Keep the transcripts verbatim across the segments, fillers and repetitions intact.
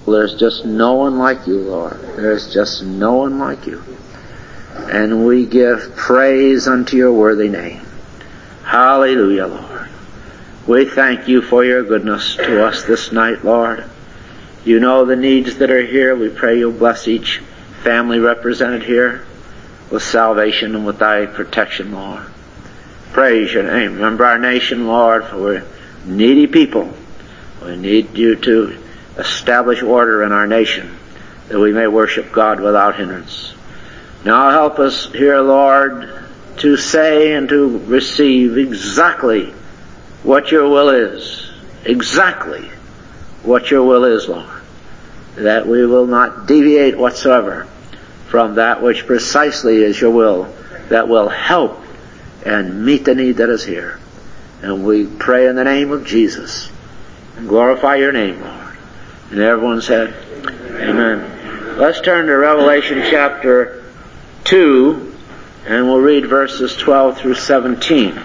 There's just no one like you, Lord. There's just no one like you. And we give praise unto your worthy name. Hallelujah, Lord. We thank you for your goodness to us this night, Lord. You know the needs that are here. We pray you'll bless each family represented here with salvation and with thy protection, Lord. Praise your name. Remember our nation, Lord, for we're needy people. We need you to establish order in our nation that we may worship God without hindrance. Now help us here, Lord, to say and to receive exactly what your will is. Exactly what your will is, Lord. That we will not deviate whatsoever from that which precisely is your will, that will help and meet the need that is here. And we pray in the name of Jesus and glorify your name, Lord. And everyone said, amen. Let's turn to Revelation chapter two, and we'll read verses twelve through seventeen.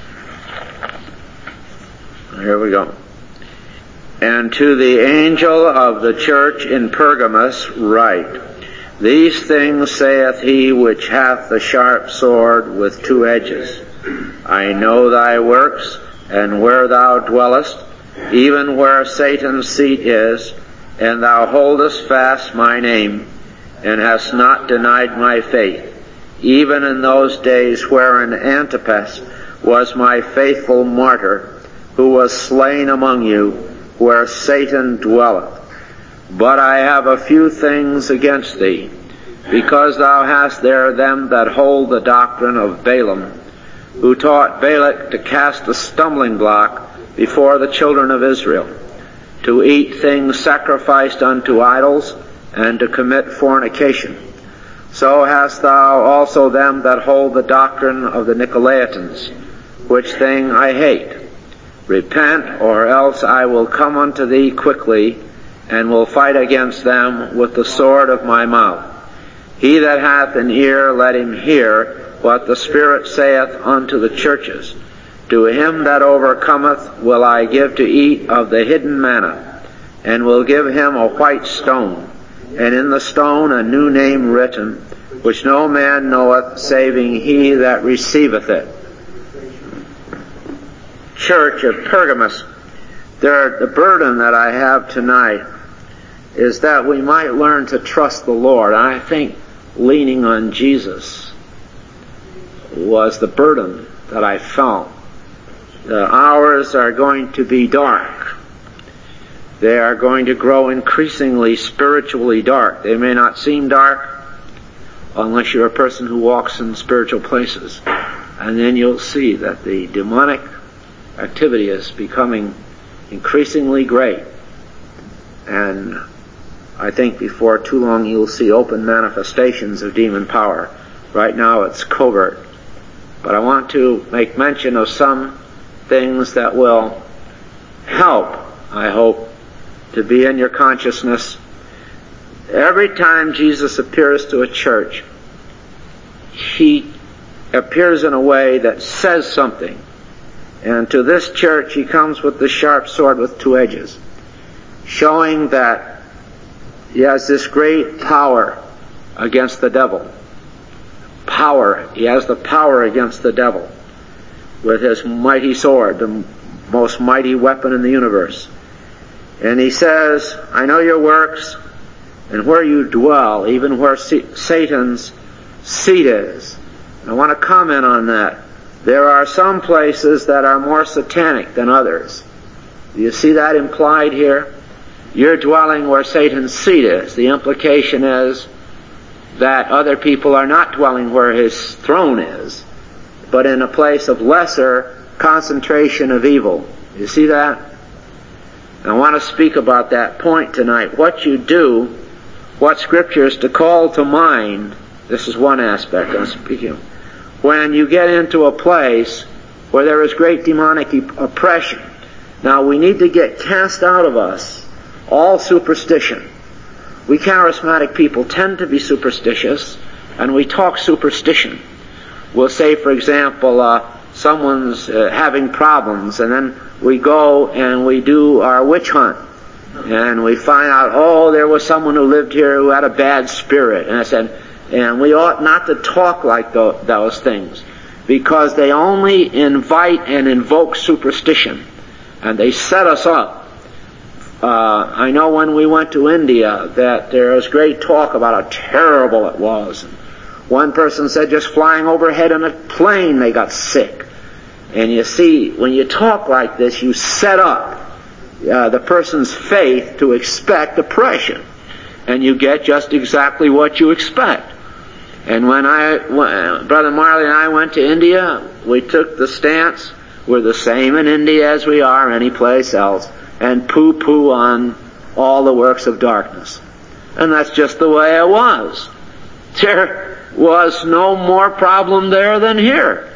Here we go. And to the angel of the church in Pergamos write, These things saith he which hath the sharp sword with two edges. I know thy works, and where thou dwellest, even where Satan's seat is, and thou holdest fast my name, and hast not denied my faith, even in those days wherein Antipas was my faithful martyr, who was slain among you, where Satan dwelleth. But I have a few things against thee, because thou hast there them that hold the doctrine of Balaam, who taught Balak to cast a stumbling block before the children of Israel, to eat things sacrificed unto idols, and to commit fornication. So hast thou also them that hold the doctrine of the Nicolaitans, which thing I hate. Repent, or else I will come unto thee quickly, and will fight against them with the sword of my mouth. He that hath an ear, let him hear what the Spirit saith unto the churches. To him that overcometh will I give to eat of the hidden manna, and will give him a white stone, and in the stone a new name written, which no man knoweth, saving he that receiveth it. Church of Pergamos, there, the burden that I have tonight is that we might learn to trust the Lord. I think leaning on Jesus was the burden that I felt. The hours are going to be dark. They are going to grow increasingly spiritually dark. They may not seem dark unless you're a person who walks in spiritual places. And then you'll see that the demonic activity is becoming increasingly great. And I think before too long you'll see open manifestations of demon power. Right now it's covert. But I want to make mention of some things that will help, I hope, to be in your consciousness. Every time Jesus appears to a church, he appears in a way that says something. And to this church, he comes with the sharp sword with two edges, showing that he has this great power against the devil. Power. He has the power against the devil with his mighty sword, the most mighty weapon in the universe. And he says, I know your works, and where you dwell, even where Satan's seat is. I want to comment on that. There are some places that are more satanic than others. Do you see that implied here? You're dwelling where Satan's seat is. The implication is that other people are not dwelling where his throne is, but in a place of lesser concentration of evil. You see that? I want to speak about that point tonight. What you do, what Scripture is to call to mind, this is one aspect I'm speaking of. When you get into a place where there is great demonic oppression. Now we need to get cast out of us all superstition. We charismatic people tend to be superstitious, and we talk superstition. We'll say, for example, uh, someone's uh, having problems, and then we go and we do our witch hunt. And we find out, oh, there was someone who lived here who had a bad spirit. And I said, and we ought not to talk like those things, because they only invite and invoke superstition, and they set us up. Uh, I know when we went to India that there was great talk about how terrible it was. One person said just flying overhead in a plane they got sick. And you see, when you talk like this, you set up uh, the person's faith to expect oppression. And you get just exactly what you expect. And when I, when Brother Marley and I went to India, we took the stance, we're the same in India as we are any place else, and poo-poo on all the works of darkness. And that's just the way it was. There was no more problem there than here.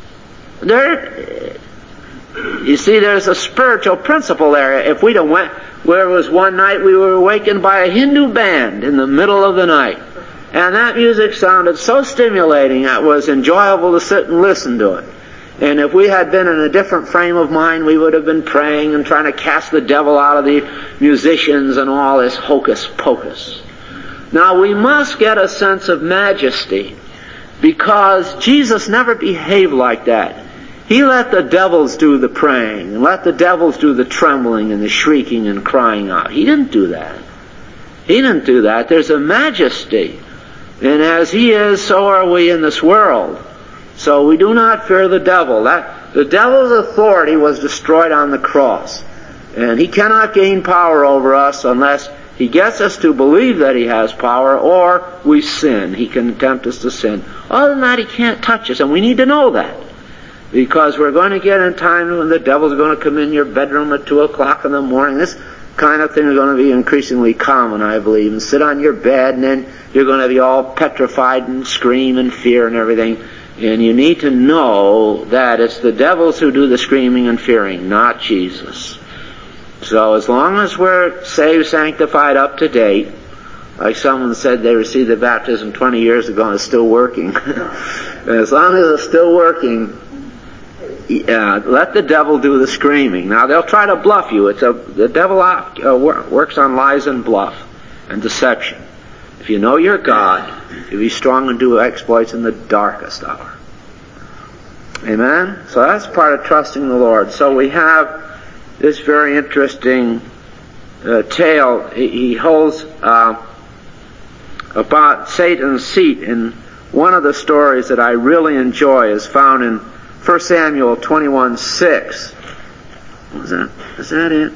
There, you see, there's a spiritual principle there. If we'd have went, where was one night we were awakened by a Hindu band in the middle of the night. And that music sounded so stimulating it was enjoyable to sit and listen to it. And if we had been in a different frame of mind, we would have been praying and trying to cast the devil out of the musicians and all this hocus pocus. Now we must get a sense of majesty, because Jesus never behaved like that. He let the devils do the praying, and let the devils do the trembling and the shrieking and crying out. He didn't do that. He didn't do that. There's a majesty. And as He is, so are we in this world. So we do not fear the devil. That the devil's authority was destroyed on the cross. And he cannot gain power over us unless he gets us to believe that he has power, or we sin. He can tempt us to sin. Other than that, he can't touch us, and we need to know that. Because we're going to get in time when the devil's going to come in your bedroom at two o'clock in the morning. This kind of thing is going to be increasingly common, I believe, and sit on your bed, and then you're going to be all petrified and scream and fear and everything. And you need to know that it's the devils who do the screaming and fearing, not Jesus. So as long as we're saved, sanctified, up to date, like someone said they received the baptism twenty years ago and it's still working. As long as it's still working, uh, let the devil do the screaming. Now they'll try to bluff you. It's a, the devil uh, works on lies and bluff and deception. If you know your God, you'll be strong and do exploits in the darkest hour. Amen? So that's part of trusting the Lord. So we have this very interesting uh, tale. He, he holds uh, about Satan's seat in one of the stories that I really enjoy is found in First Samuel twenty-one six. Is that, is that it?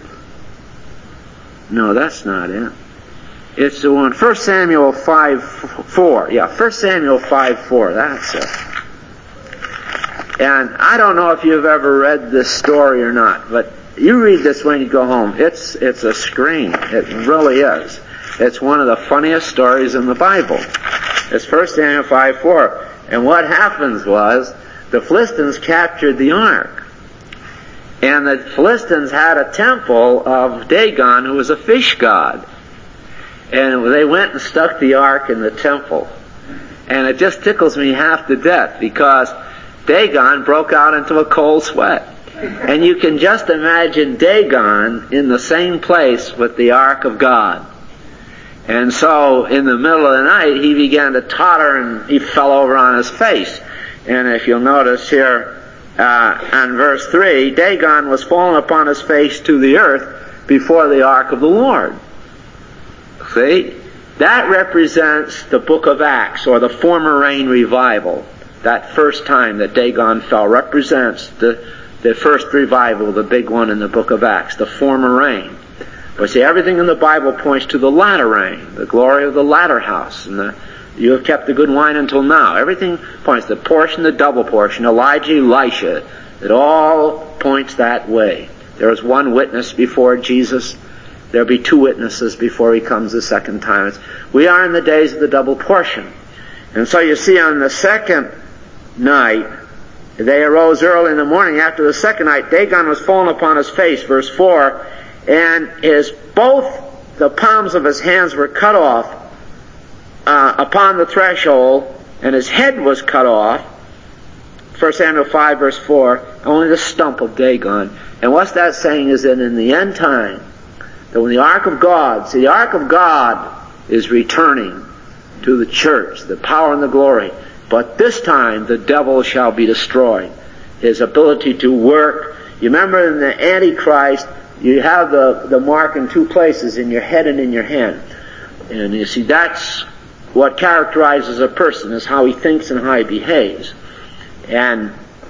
No, that's not it. It's the one, First Samuel five four. Yeah, First Samuel five four. That's it. And I don't know if you've ever read this story or not, but you read this when you go home. It's it's a scream. It really is. It's one of the funniest stories in the Bible. It's First Samuel five four. And what happens was, the Philistines captured the ark. And the Philistines had a temple of Dagon, who was a fish god. And they went and stuck the ark in the temple. And it just tickles me half to death, because Dagon broke out into a cold sweat. And you can just imagine Dagon in the same place with the ark of God. And so in the middle of the night he began to totter and he fell over on his face. And if you'll notice here uh, on verse three, Dagon was fallen upon his face to the earth before the ark of the Lord. See? That represents the book of Acts, or the former rain revival. That first time that Dagon fell represents the, the first revival, the big one in the book of Acts, the former rain. But see, everything in the Bible points to the latter rain, the glory of the latter house, and the, you have kept the good wine until now. Everything points, the portion, the double portion, Elijah, Elisha, it all points that way. There is one witness before Jesus. There'll be two witnesses before he comes the second time. It's, we are in the days of the double portion. And so you see, on the second night, they arose early in the morning. After the second night, Dagon was fallen upon his face, verse four, and his both the palms of his hands were cut off uh, upon the threshold, and his head was cut off. First Samuel five, verse four, only the stump of Dagon. And what's that saying is that in the end time, that when the ark of God, see, the ark of God is returning to the church, the power and the glory. But this time the devil shall be destroyed. His ability to work. You remember in the Antichrist, you have the, the mark in two places, in your head and in your hand. And you see, that's what characterizes a person, is how he thinks and how he behaves. And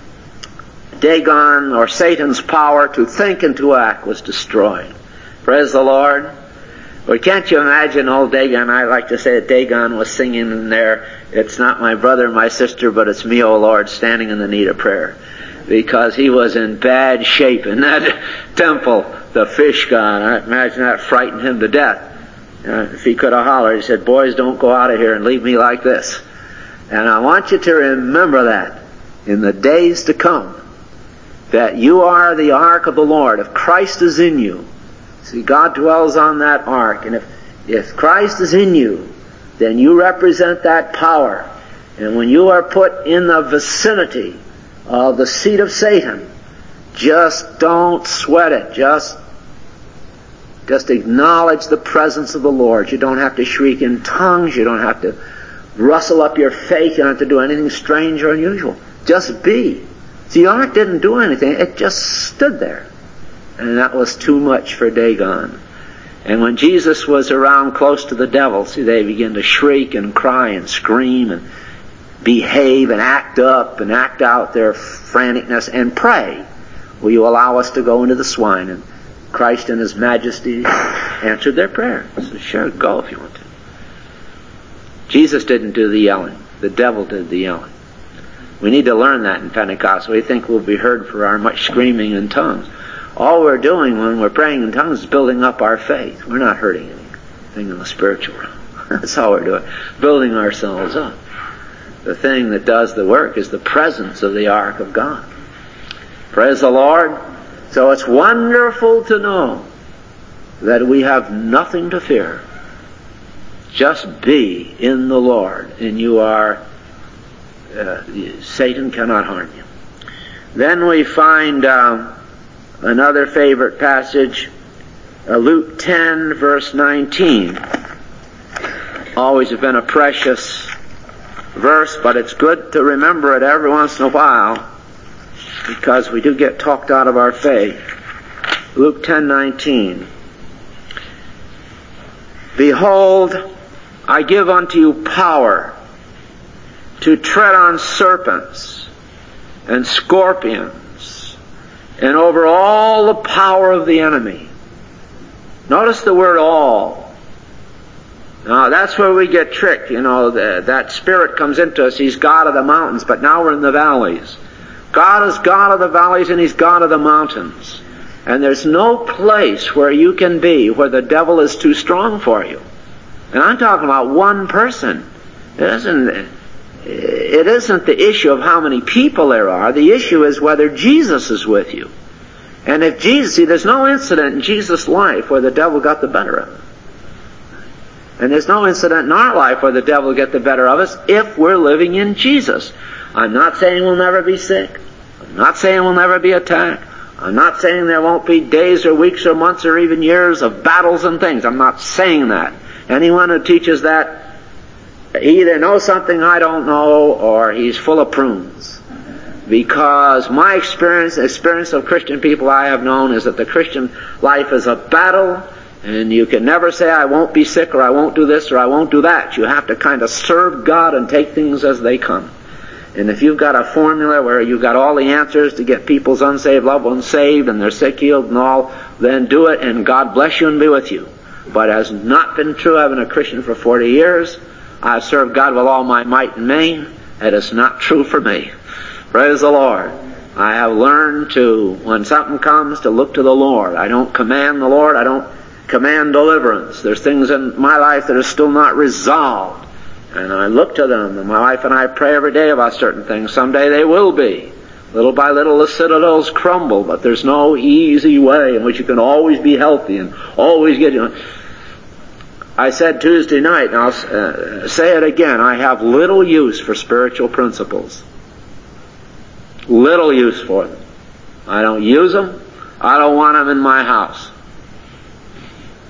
Dagon, or Satan's power to think and to act, was destroyed. Praise the Lord. Well, can't you imagine old Dagon? I like to say that Dagon was singing in there, "It's not my brother, my sister, but it's me, O Lord, standing in the need of prayer." Because he was in bad shape in that temple, the fish god. I imagine that frightened him to death. Uh, if he could have hollered, he said, "Boys, don't go out of here and leave me like this." And I want you to remember that in the days to come, that you are the ark of the Lord. If Christ is in you, see, God dwells on that ark, and if, if Christ is in you, then you represent that power. And when you are put in the vicinity of the seat of Satan, just don't sweat it. Just, just acknowledge the presence of the Lord. You don't have to shriek in tongues. You don't have to rustle up your faith. You don't have to do anything strange or unusual. Just be. See, the ark didn't do anything. It just stood there. And that was too much for Dagon. And when Jesus was around close to the devil, see, they began to shriek and cry and scream and behave and act up and act out their franticness and pray, "Will you allow us to go into the swine?" And Christ in His majesty answered their prayer. He said, "Sure, go if you want to." Jesus didn't do the yelling. The devil did the yelling. We need to learn that in Pentecost. We think we'll be heard for our much screaming in tongues. All we're doing when we're praying in tongues is building up our faith. We're not hurting anything in the spiritual realm. That's all we're doing. Building ourselves up. The thing that does the work is the presence of the ark of God. Praise the Lord. So it's wonderful to know that we have nothing to fear. Just be in the Lord, and you are, uh, Satan cannot harm you. Then we find uh, another favorite passage, uh, Luke ten, verse nineteen. Always have been a precious verse, but it's good to remember it every once in a while, because we do get talked out of our faith. Luke ten nineteen. "Behold, I give unto you power to tread on serpents and scorpions and over all the power of the enemy." Notice the word all. Now that's where we get tricked. You know, the, that spirit comes into us. He's God of the mountains, but now we're in the valleys. God is God of the valleys and He's God of the mountains. And there's no place where you can be where the devil is too strong for you. And I'm talking about one person. It isn't, it isn't the issue of how many people there are. The issue is whether Jesus is with you. And if Jesus, see, there's no incident in Jesus' life where the devil got the better of him. And there's no incident in our life where the devil will get the better of us if we're living in Jesus. I'm not saying we'll never be sick. I'm not saying we'll never be attacked. I'm not saying there won't be days or weeks or months or even years of battles and things. I'm not saying that. Anyone who teaches that, he either knows something I don't know, or he's full of prunes. Because my experience, the experience of Christian people I have known, is that the Christian life is a battle. And you can never say, "I won't be sick," or "I won't do this," or "I won't do that." You have to kind of serve God and take things as they come. And if you've got a formula where you've got all the answers to get people's unsaved loved ones saved and their sick healed and all, then do it, and God bless you and be with you. But it has not been true. I've been a Christian for forty years. I've served God with all my might and main. It is not true for me. Praise the Lord. I have learned to, when something comes, to look to the Lord. I don't command the Lord. I don't command deliverance. There's things in my life that are still not resolved, and I look to them, and my wife and I pray every day about certain things. Someday they will be. Little by little the citadels crumble, but there's no easy way in which you can always be healthy and always get, you know. I said Tuesday night, and I'll uh, say it again, I have little use for spiritual principles. Little use for them. I don't use them. I don't want them in my house.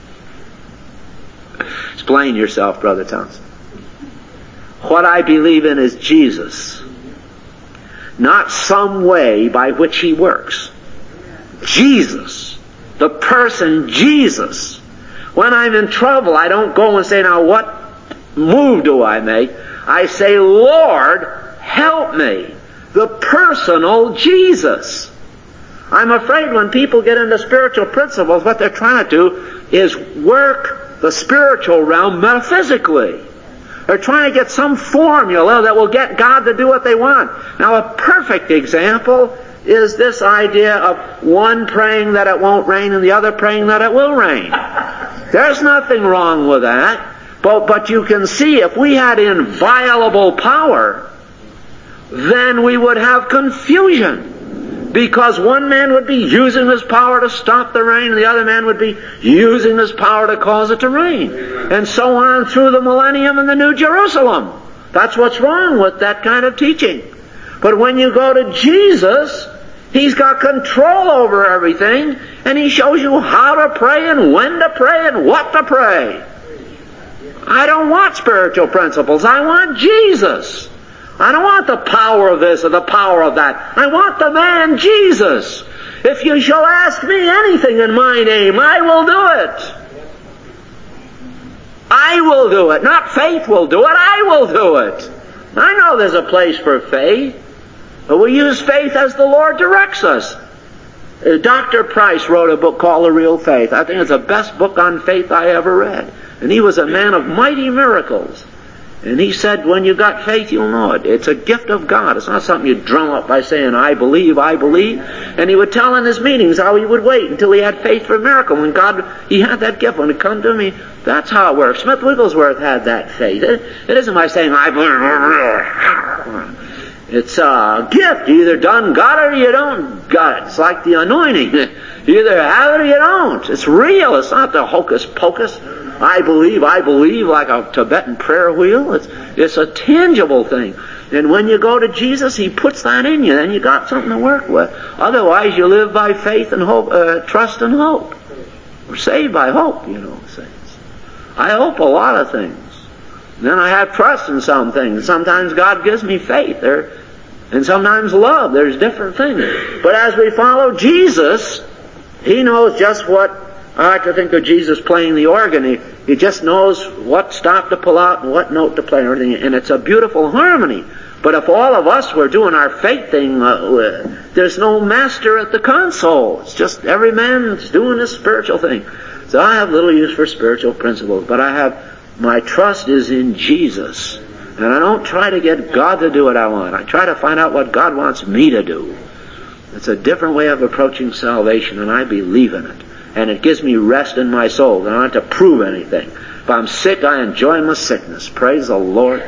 Explain yourself, Brother Townsend. What I believe in is Jesus. Not some way by which He works. Jesus. The person Jesus. When I'm in trouble, I don't go and say, now what move do I make? I say, Lord, help me. The personal Jesus. I'm afraid when people get into spiritual principles, what they're trying to do is work the spiritual realm metaphysically. They're trying to get some formula that will get God to do what they want. Now, a perfect example is this idea of one praying that it won't rain and the other praying that it will rain. There's nothing wrong with that. But, but you can see if we had inviolable power, then we would have confusion. Because one man would be using his power to stop the rain, and the other man would be using his power to cause it to rain. And so on through the millennium and the New Jerusalem. That's what's wrong with that kind of teaching. But when you go to Jesus, He's got control over everything, and He shows you how to pray and when to pray and what to pray. I don't want spiritual principles. I want Jesus. I don't want the power of this or the power of that. I want the man Jesus. If you shall ask me anything in my name, I will do it. I will do it. Not faith will do it. I will do it. I know there's a place for faith, but we use faith as the Lord directs us. Uh, Doctor Price wrote a book called The Real Faith. I think it's the best book on faith I ever read. And he was a man of mighty miracles. And he said, when you got faith, you'll know it. It's a gift of God. It's not something you drum up by saying, I believe, I believe. And he would tell in his meetings how he would wait until he had faith for a miracle. When God, he had that gift. When it come to me, that's how it works. Smith Wigglesworth had that faith. It, it isn't by saying, I believe. It's a gift. You either done got it or you don't got it. It's like the anointing. You either have it or you don't. It's real. It's not the hocus pocus. I believe, I believe, like a Tibetan prayer wheel. It's, it's a tangible thing. And when you go to Jesus, He puts that in you. Then you got something to work with. Otherwise, you live by faith and hope, uh, trust and hope. We're saved by hope, you know, saints. I hope a lot of things. Then I have trust in some things. Sometimes God gives me faith. There, and sometimes love. There's different things. But as we follow Jesus, He knows just what. I like to think of Jesus playing the organ. He, he just knows what stop to pull out and what note to play and everything. And it's a beautiful harmony. But if all of us were doing our faith thing, uh, there's no master at the console. It's just every man's doing his spiritual thing. So I have little use for spiritual principles. But I have, my trust is in Jesus. And I don't try to get God to do what I want. I try to find out what God wants me to do. It's a different way of approaching salvation, and I believe in it. And it gives me rest in my soul. I don't have to prove anything. If I'm sick, I enjoy my sickness. Praise the Lord.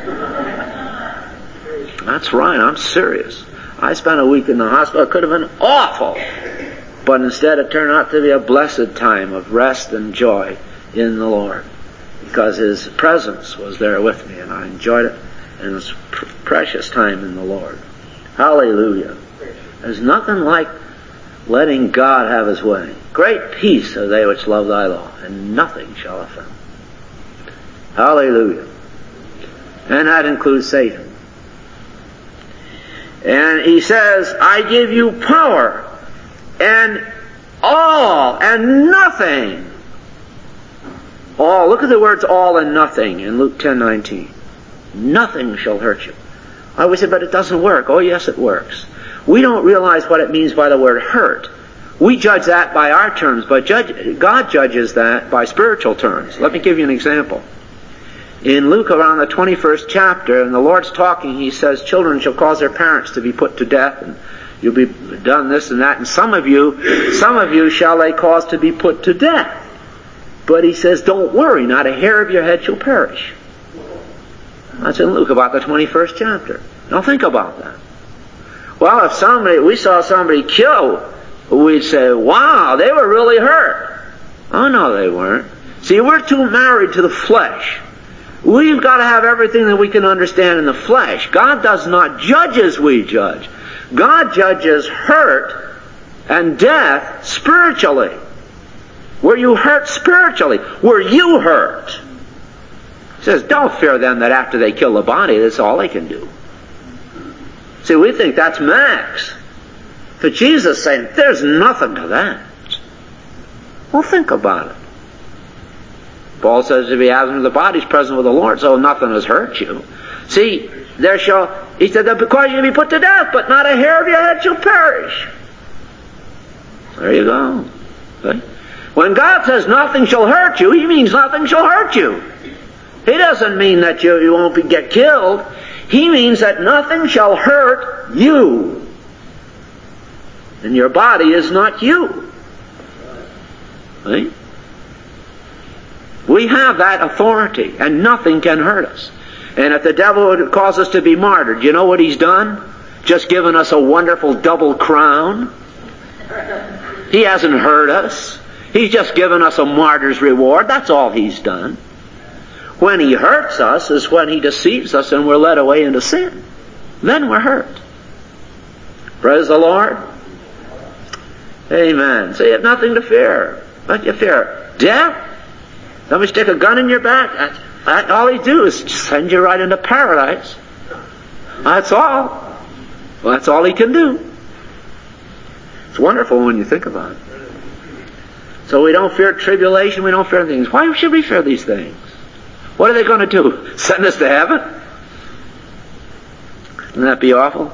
That's right. I'm serious. I spent a week in the hospital. It could have been awful. But instead it turned out to be a blessed time of rest and joy in the Lord. Because His presence was there with me, and I enjoyed it. And it was a pr- precious time in the Lord. Hallelujah. There's nothing like letting God have His way. Great peace are they which love Thy law, and nothing shall offend. Hallelujah. And that includes Satan. And He says, I give you power, and all, and nothing. All, look at the words all and nothing in Luke ten nineteen. Nothing shall hurt you. I always say, but it doesn't work. Oh yes, it works. We don't realize what it means by the word hurt. We judge that by our terms, but judge, God judges that by spiritual terms. Let me give you an example. In Luke around the twenty-first chapter, and the Lord's talking, He says, children shall cause their parents to be put to death, and you'll be done this and that, and some of you, some of you shall they cause to be put to death. But He says, don't worry, not a hair of your head shall perish. That's in Luke about the twenty-first chapter. Now think about that. Well, if somebody, we saw somebody killed, we'd say, wow, they were really hurt. Oh no, they weren't. See, we're too married to the flesh. We've got to have everything that we can understand in the flesh. God does not judge as we judge. God judges hurt and death spiritually. Were you hurt spiritually? Were you hurt? He says, don't fear them that after they kill the body, that's all they can do. See, we think that's max. But Jesus is saying, there's nothing to that. Well, think about it. Paul says if he hasn't, the body's present with the Lord, so nothing has hurt you. See, there shall, he said, that because you be put to death, but not a hair of your head shall perish. There you go. Okay? When God says nothing shall hurt you, he means nothing shall hurt you. He doesn't mean that you, you won't be, get killed. He means that nothing shall hurt you. And your body is not you. Right? We have that authority, and nothing can hurt us. And if the devil would cause us to be martyred, you know what he's done? Just given us a wonderful double crown. He hasn't hurt us. He's just given us a martyr's reward. That's all he's done. When he hurts us is when he deceives us and we're led away into sin. Then we're hurt. Praise the Lord. Amen. So you have nothing to fear. What do you fear? Death? Somebody stick a gun in your back? That, that, all he do is send you right into paradise. That's all. Well, that's all he can do. It's wonderful when you think about it. So we don't fear tribulation, we don't fear things. Why should we fear these things? What are they going to do? Send us to heaven? Wouldn't that be awful?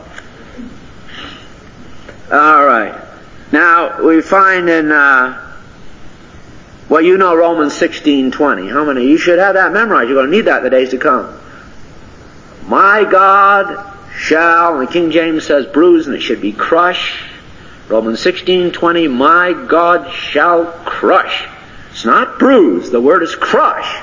All right. Now, we find in, uh, well, you know Romans sixteen twenty. How many? You should have that memorized. You're going to need that in the days to come. My God shall, and the King James says bruise, and it should be crush. Romans sixteen twenty, my God shall crush. It's not bruise, the word is crush.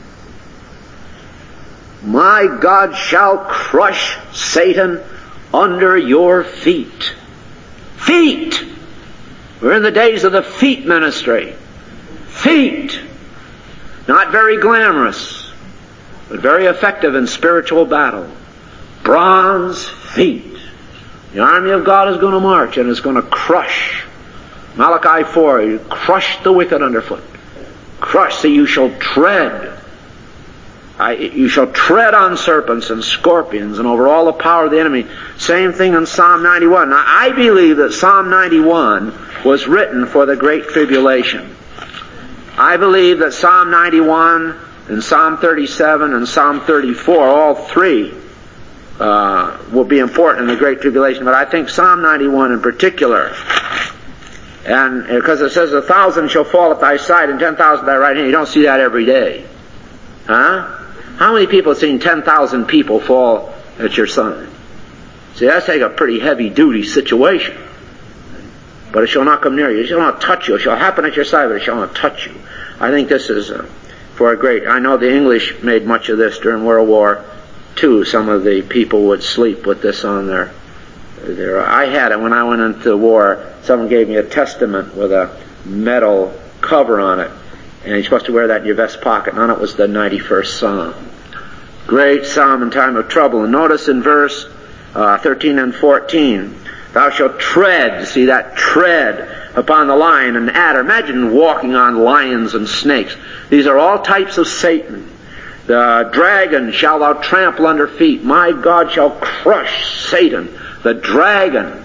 My God shall crush Satan under your feet. Feet! We're in the days of the feet ministry. Feet! Not very glamorous, but very effective in spiritual battle. Bronze feet. The army of God is going to march and is going to crush. Malachi four, you crush the wicked underfoot. Crush, so you shall tread. I, you shall tread on serpents and scorpions and over all the power of the enemy. Same thing in Psalm ninety-one. Now, I believe that Psalm ninety-one was written for the Great Tribulation. I believe that Psalm ninety-one and Psalm thirty-seven and Psalm thirty-four, all three, uh, will be important in the Great Tribulation. But I think Psalm ninety-one in particular, and because it says a thousand shall fall at thy side and ten thousand at thy right hand. You don't see that every day. Huh? How many people have seen ten thousand people fall at your side? See, that's like a pretty heavy-duty situation. But it shall not come near you. It shall not touch you. It shall happen at your side, but it shall not touch you. I think this is uh, for a great... I know the English made much of this during World War Two. Some of the people would sleep with this on their... their I had it when I went into the war. Someone gave me a testament with a metal cover on it. And you're supposed to wear that in your vest pocket. And on it was the ninety-first Psalm. Great Psalm in time of trouble. And notice in verse uh, thirteen and fourteen, thou shalt tread, see that tread, upon the lion and adder. Imagine walking on lions and snakes. These are all types of Satan. The dragon shall thou trample under feet. My God shall crush Satan, the dragon.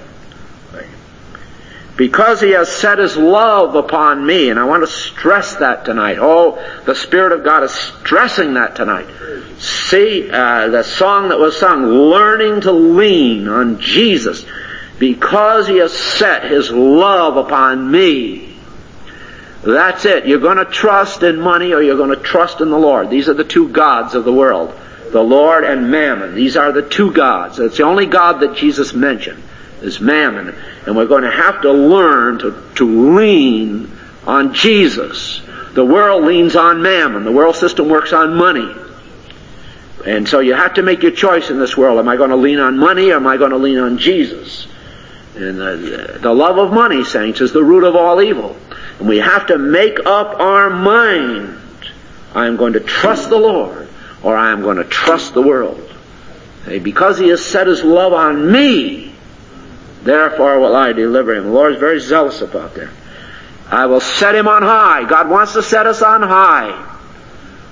Because he has set his love upon me, and I want to stress that tonight. Oh, the Spirit of God is stressing that tonight. See, uh, the song that was sung, learning to lean on Jesus, because he has set his love upon me. That's it. You're going to trust in money or you're going to trust in the Lord. These are the two gods of the world. The Lord and Mammon. These are the two gods. It's the only God that Jesus mentioned. Is Mammon. And we're going to have to learn to, to lean on Jesus. The world leans on Mammon. The world system works on money. And so you have to make your choice in this world. Am I going to lean on money or am I going to lean on Jesus? And the, the love of money, saints, is the root of all evil. And we have to make up our mind. I am going to trust the Lord or I am going to trust the world. Okay? Because he has set his love on me, therefore will I deliver him. The Lord is very zealous about that. I will set him on high. God wants to set us on high.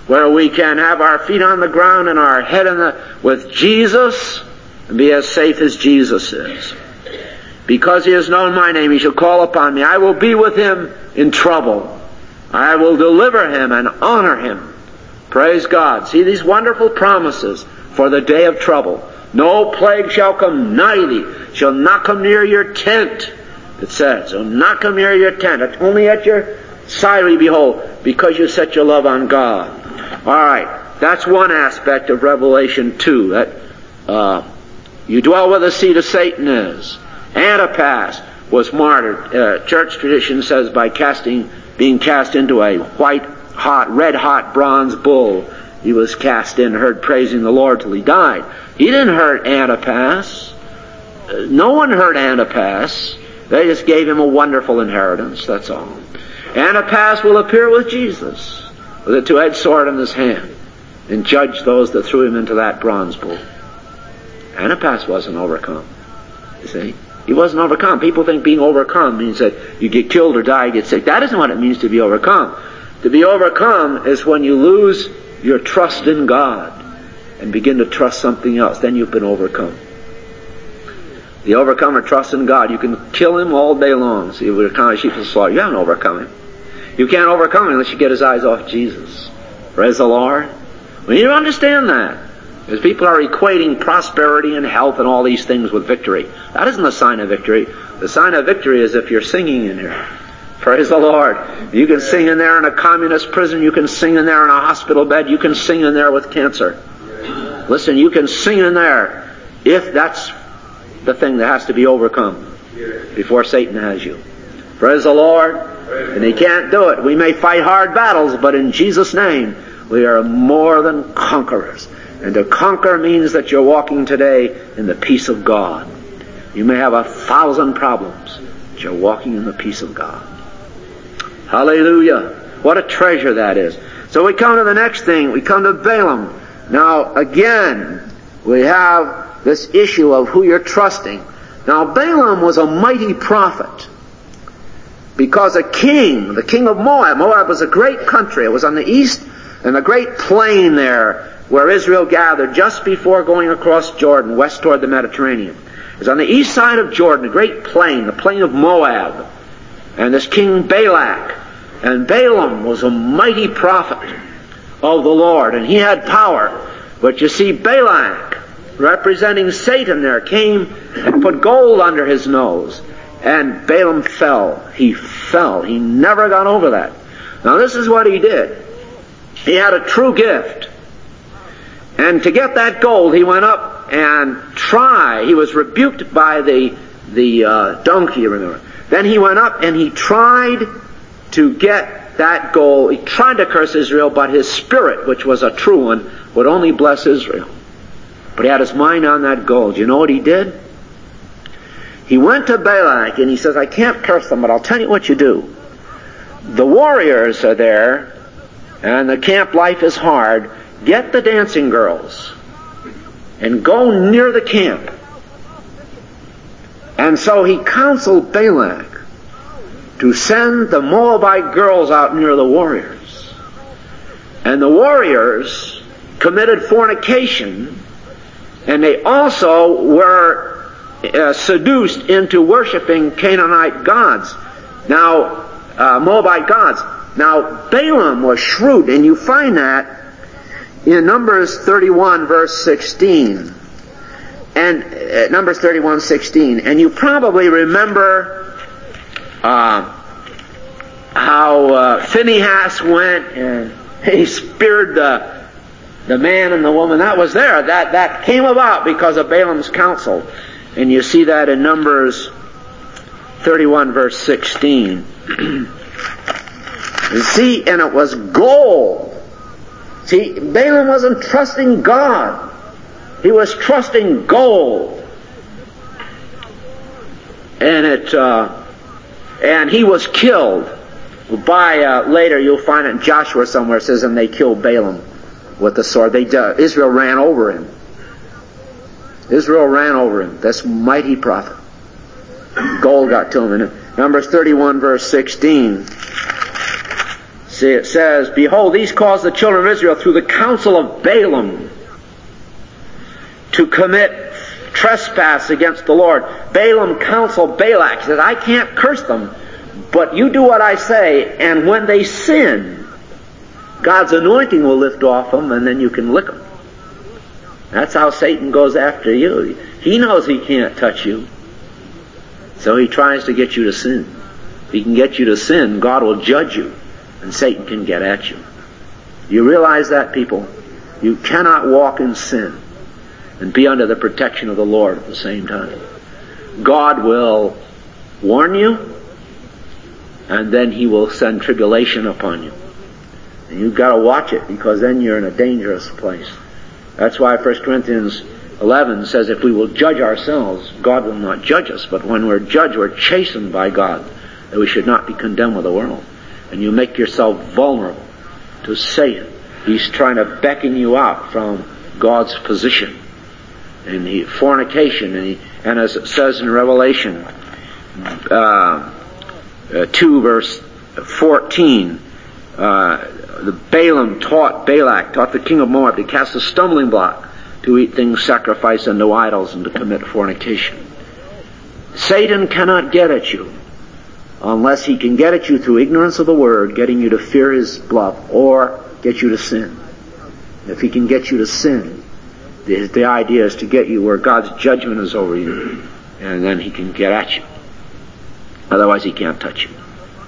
where we can have our feet on the ground and our head in the, with Jesus, and be as safe as Jesus is. Because he has known my name, he shall call upon me. I will be with him in trouble. I will deliver him and honor him. Praise God. See these wonderful promises for the day of trouble. No plague shall come nigh thee, shall not come near your tent. It says, shall not come near your tent. It's only at your side we behold, because you set your love on God. All right, that's one aspect of Revelation two. That uh, you dwell where the seat of Satan is. Antipas was martyred. Uh, church tradition says by casting, being cast into a white hot, red hot bronze bull. He was cast in, heard praising the Lord till he died. He didn't hurt Antipas. Uh, no one hurt Antipas. They just gave him a wonderful inheritance, that's all. Antipas will appear with Jesus with a two-edged sword in his hand and judge those that threw him into that bronze bull. Antipas wasn't overcome. You see? He wasn't overcome. People think being overcome means that you get killed or die, get sick. That isn't what it means to be overcome. To be overcome is when you lose your trust in God and begin to trust something else. Then you've been overcome. The overcomer trusts in God. You can kill him all day long. See, we're kind of sheep to the slaughter. You haven't overcome him. You can't overcome him unless you get his eyes off Jesus. Praise the Lord. We need to understand that. Because people are equating prosperity and health and all these things with victory. That isn't the sign of victory. The sign of victory is if you're singing in here. Praise the Lord. You can sing in there in a communist prison. You can sing in there in a hospital bed. You can sing in there with cancer. Listen, you can sing in there if that's the thing that has to be overcome before Satan has you. Praise the Lord. And he can't do it. We may fight hard battles, but in Jesus' name, we are more than conquerors. And to conquer means that you're walking today in the peace of God. You may have a thousand problems, but you're walking in the peace of God. Hallelujah. What a treasure that is. So we come to the next thing. We come to Balaam. Now, again, we have this issue of who you're trusting. Now, Balaam was a mighty prophet. Because a king, the king of Moab, Moab was a great country. It was on the east, and the great plain there where Israel gathered just before going across Jordan, west toward the Mediterranean. It was on the east side of Jordan, a great plain, the plain of Moab. And this king Balak. And Balaam was a mighty prophet of the Lord, and he had power. But you see, Balak, representing Satan there, came and put gold under his nose. And Balaam fell. He fell. He never got over that. Now this is what he did. He had a true gift. And to get that gold, he went up and tried. He was rebuked by the, the uh, donkey, you remember. Then he went up and he tried to get that gold. He tried to curse Israel, but his spirit, which was a true one, would only bless Israel. But he had his mind on that gold. You know what he did? He went to Balak and he says, I can't curse them, but I'll tell you what you do. The warriors are there, and the camp life is hard. Get the dancing girls and go near the camp. And so he counseled Balak to send the Moabite girls out near the warriors. And the warriors committed fornication, and they also were uh, seduced into worshiping Canaanite gods. Now, uh, Moabite gods. Now, Balaam was shrewd, and you find that in Numbers thirty-one, verse sixteen. And uh, Numbers thirty-one, sixteen. And you probably remember uh, how uh, Phinehas went and he speared the the man and the woman. That was there. That that came about because of Balaam's counsel. And you see that in Numbers thirty-one, verse sixteen. You see, and it was gold. See, Balaam wasn't trusting God. He was trusting gold. And it, uh, and he was killed by, uh, later you'll find it in Joshua somewhere, it says, and they killed Balaam with the sword. They, uh, Israel ran over him. Israel ran over him. This mighty prophet. Gold got to him. And Numbers thirty-one, verse sixteen See, it says, behold, these caused the children of Israel through the counsel of Balaam to commit trespass against the Lord. Balaam counseled Balak. He said, I can't curse them, but you do what I say, and when they sin, God's anointing will lift off them, and then you can lick them. That's how Satan goes after you. He knows he can't touch you, so he tries to get you to sin. If he can get you to sin, God will judge you, and Satan can get at you. You realize that, people? You cannot walk in sin and be under the protection of the Lord at the same time. God will warn you, and then he will send tribulation upon you. And you've got to watch it, because then you're in a dangerous place. That's why First Corinthians eleven says, if we will judge ourselves, God will not judge us. But when we're judged, we're chastened by God, that we should not be condemned with the world. And you make yourself vulnerable to Satan. He's trying to beckon you out from God's position. And he, fornication, and, he, and as it says in Revelation uh, uh, two, verse fourteen, uh, the Balaam taught Balak, taught the king of Moab to cast a stumbling block, to eat things sacrificed unto idols, and to commit fornication. Satan cannot get at you unless he can get at you through ignorance of the Word, getting you to fear his bluff, or get you to sin. If he can get you to sin, the, the idea is to get you where God's judgment is over you, and then he can get at you. Otherwise he can't touch you.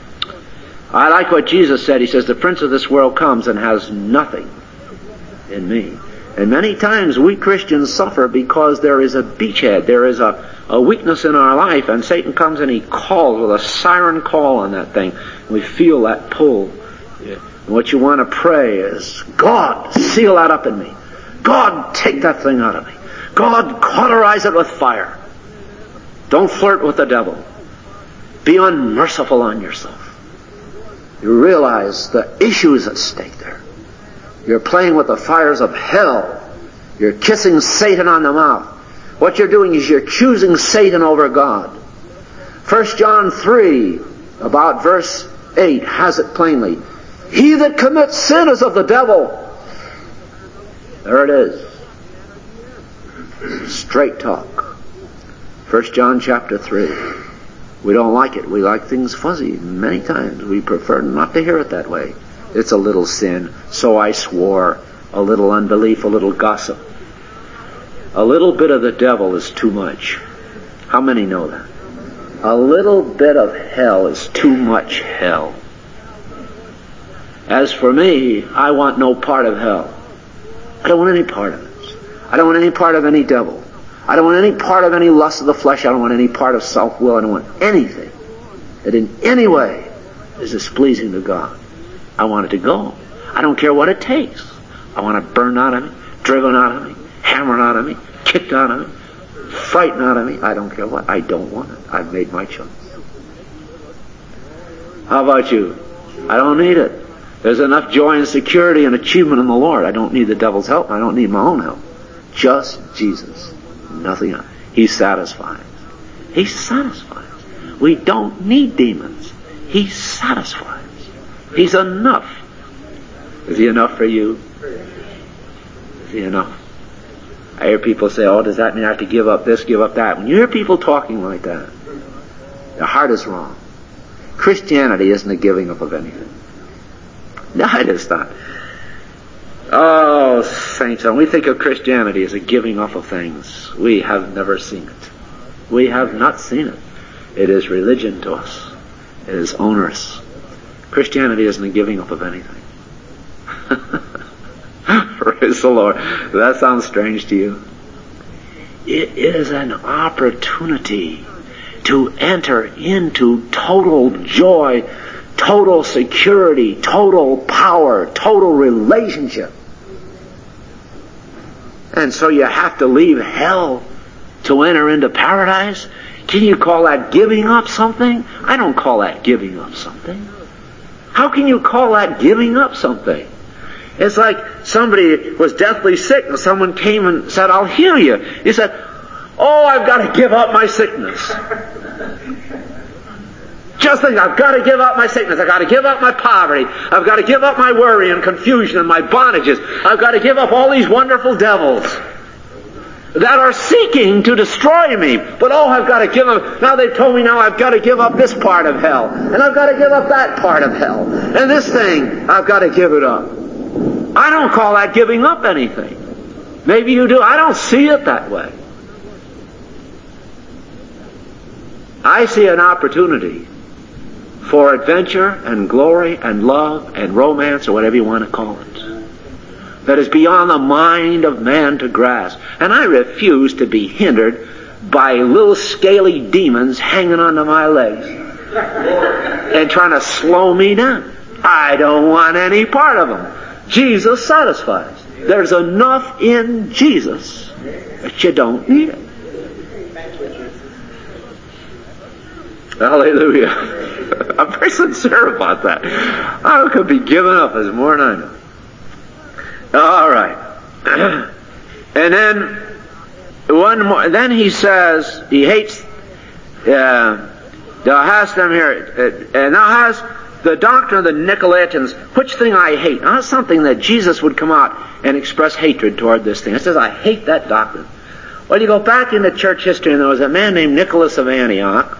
I like what Jesus said. He says, the prince of this world comes and has nothing in me. And many times we Christians suffer because there is a beachhead, there is a, a weakness in our life, and Satan comes and he calls with a siren call on that thing. We feel that pull. Yeah. And what you want to pray is, God, seal that up in me. God, take that thing out of me. God, cauterize it with fire. Don't flirt with the devil. Be unmerciful on yourself. You realize the issues at stake there. You're playing with the fires of hell. You're kissing Satan on the mouth. What you're doing is you're choosing Satan over God. First John three, about verse eight, has it plainly. He that commits sin is of the devil. There it is. Straight talk. First John chapter three. We don't like it. We like things fuzzy. Many times we prefer not to hear it that way. It's a little sin, so I swore. A little unbelief, a little gossip. A little bit of the devil is too much. How many know that? A little bit of hell is too much hell. As for me, I want no part of hell. I don't want any part of it. I don't want any part of any devil. I don't want any part of any lust of the flesh. I don't want any part of self-will. I don't want anything that in any way is displeasing to God. I want it to go. I don't care what it takes. I want it burned out of me, driven out of me, hammered out of me, kicked out of me, frightened out of me. I don't care what. I don't want it. I've made my choice. How about you? I don't need it. There's enough joy and security and achievement in the Lord. I don't need the devil's help. I don't need my own help. Just Jesus. Nothing else. He satisfies. He satisfies. We don't need demons. He satisfies. He's enough. Is he enough for you? Is he enough? I hear people say, oh, does that mean I have to give up this, give up that? When you hear people talking like that, their heart is wrong. Christianity isn't a giving up of anything. No, it is not. Oh, saints, when we think of Christianity as a giving up of things, we have never seen it. We have not seen it. It is religion to us. It is onerous. Christianity isn't a giving up of anything. Praise the Lord. That sounds strange to you. It is an opportunity to enter into total joy, total security, total power, total relationship. And so you have to leave hell to enter into paradise? Can you call that giving up something? I don't call that giving up something. How can you call that giving up something? It's like somebody was deathly sick and someone came and said, I'll heal you. He said, oh, I've got to give up my sickness. Just think, I've got to give up my sickness. I've got to give up my poverty. I've got to give up my worry and confusion and my bondages. I've got to give up all these wonderful devils that are seeking to destroy me. But oh, I've got to give up. Now they've told me now I've got to give up this part of hell. And I've got to give up that part of hell. And this thing, I've got to give it up. I don't call that giving up anything. Maybe you do. I don't see it that way. I see an opportunity for adventure and glory and love and romance, or whatever you want to call it, that is beyond the mind of man to grasp. And I refuse to be hindered by little scaly demons hanging onto my legs and trying to slow me down. I don't want any part of them. Jesus satisfies. There's enough in Jesus that you don't need it. Hallelujah. I'm very sincere about that. I could be given up as more than I know. All right. And then one more. Then he says he hates. Uh, thou hast them here, uh, and thou hast the doctrine of the Nicolaitans, which thing I hate. Now, that's something that Jesus would come out and express hatred toward this thing. It says, I hate that doctrine. Well, you go back into church history, and there was a man named Nicholas of Antioch.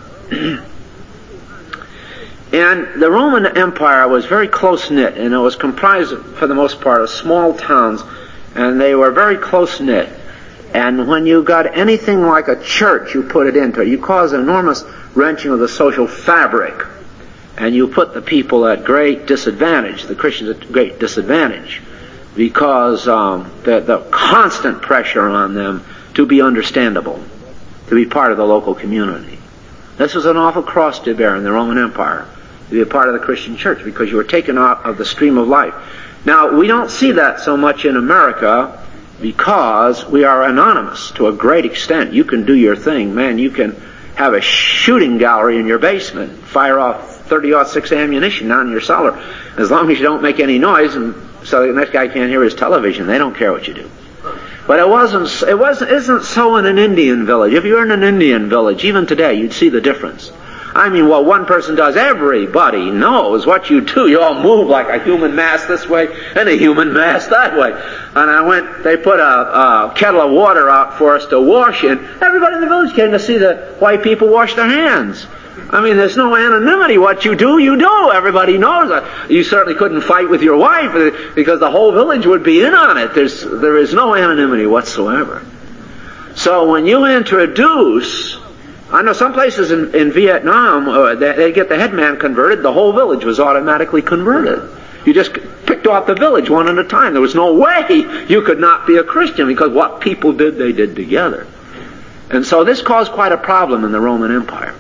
And the Roman Empire was very close-knit, and it was comprised, for the most part, of small towns, and they were very close-knit. And when you got anything like a church, you put it into it. You cause enormous wrenching of the social fabric, and you put the people at great disadvantage, the Christians at great disadvantage, because um, the, the constant pressure on them to be understandable, to be part of the local community. This was an awful cross to bear in the Roman Empire, to be a part of the Christian church, because you were taken out of the stream of life. Now, we don't see that so much in America because we are anonymous to a great extent. You can do your thing. Man, you can have a shooting gallery in your basement, fire off thirty aught six ammunition down in your cellar, as long as you don't make any noise, and so the next guy can't hear his television. They don't care what you do. But it wasn't, it wasn't, isn't so in an Indian village. If you're in an Indian village, even today, you'd see the difference. I mean, what one person does, everybody knows what you do. You all move like a human mass this way and a human mass that way. And I went, they put a, a kettle of water out for us to wash in. Everybody in the village came to see the white people wash their hands. I mean, there's no anonymity. What you do, you do. Everybody knows. You certainly couldn't fight with your wife because the whole village would be in on it. There's, there is no anonymity whatsoever. So when you introduce, I know some places in, in Vietnam, uh, they, they get the headman converted, the whole village was automatically converted. You just picked off the village one at a time. There was no way you could not be a Christian, because what people did, they did together. And so this caused quite a problem in the Roman Empire.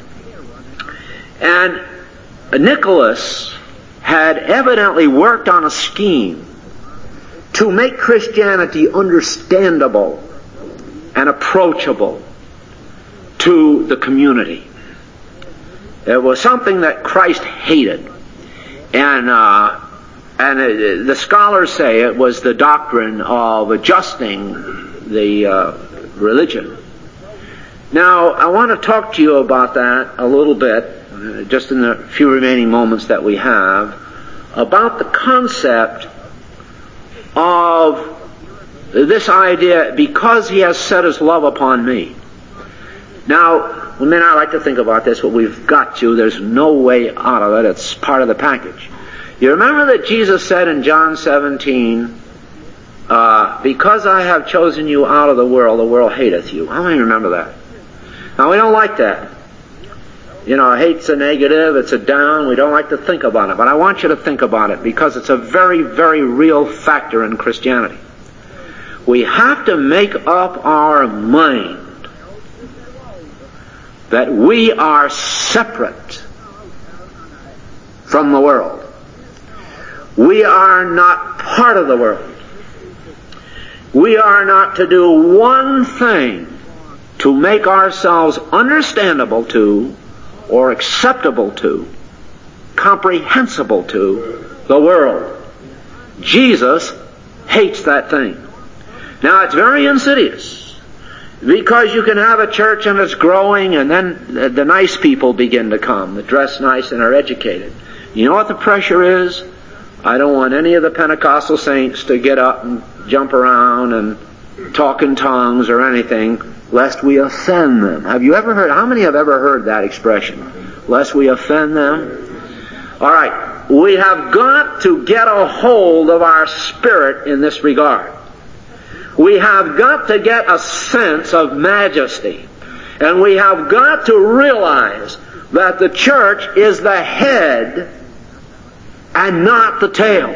And Nicholas had evidently worked on a scheme to make Christianity understandable and approachable to the community. It was something that Christ hated. And uh, and it, the scholars say it was the doctrine of adjusting the uh, religion. Now, I want to talk to you about that a little bit, just in the few remaining moments that we have, about the concept of this idea, because he has set his love upon me. Now, we may not like to think about this, but we've got to. There's no way out of it. It's part of the package. You remember that Jesus said in John seventeen, uh, because I have chosen you out of the world, the world hateth you. How many remember that? Now, we don't like that. You know, hate's a negative, it's a down, we don't like to think about it. But I want you to think about it, because it's a very, very real factor in Christianity. We have to make up our mind that we are separate from the world. We are not part of the world. We are not to do one thing to make ourselves understandable to, or acceptable to, comprehensible to the world. Jesus hates that thing. Now, it's very insidious. Because you can have a church and it's growing, and then the nice people begin to come, that dress nice and are educated. You know what the pressure is? I don't want any of the Pentecostal saints to get up and jump around and talk in tongues or anything, lest we offend them. Have you ever heard, how many have ever heard that expression? Lest we offend them? All right, we have got to get a hold of our spirit in this regard. We have got to get a sense of majesty. And we have got to realize that the church is the head and not the tail.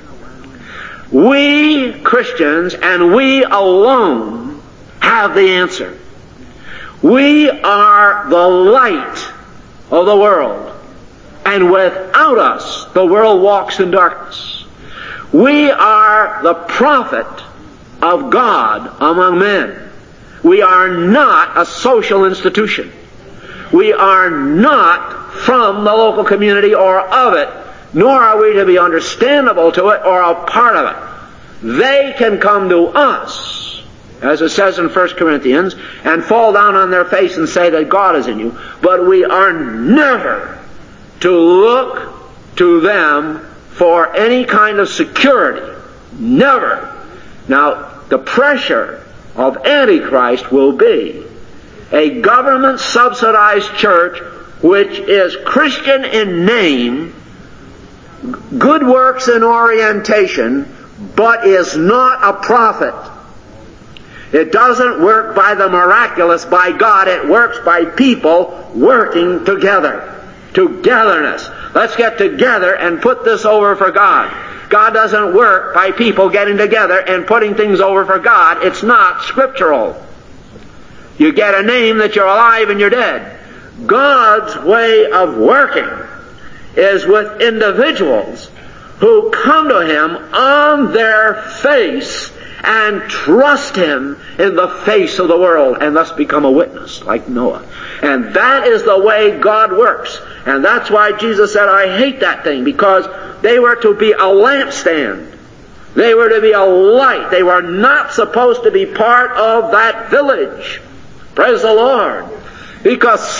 We Christians, and we alone, have the answer. We are the light of the world. And without us, the world walks in darkness. We are the prophet of God among men. We are not a social institution. We are not from the local community or of it, nor are we to be understandable to it or a part of it. They can come to us, as it says in First Corinthians, and fall down on their face and say that God is in you, but we are never to look to them for any kind of security. Never. Now, the pressure of Antichrist will be a government-subsidized church which is Christian in name, good works in orientation, but is not a prophet. It doesn't work by the miraculous, by God. It works by people working together. Togetherness. Let's get together and put this over for God. God doesn't work by people getting together and putting things over for God. It's not scriptural. You get a name that you're alive and you're dead. God's way of working is with individuals who come to Him on their face and trust Him in the face of the world and thus become a witness like Noah. And that is the way God works. And that's why Jesus said, I hate that thing, because they were to be a lampstand. They were to be a light. They were not supposed to be part of that village. Praise the Lord. Because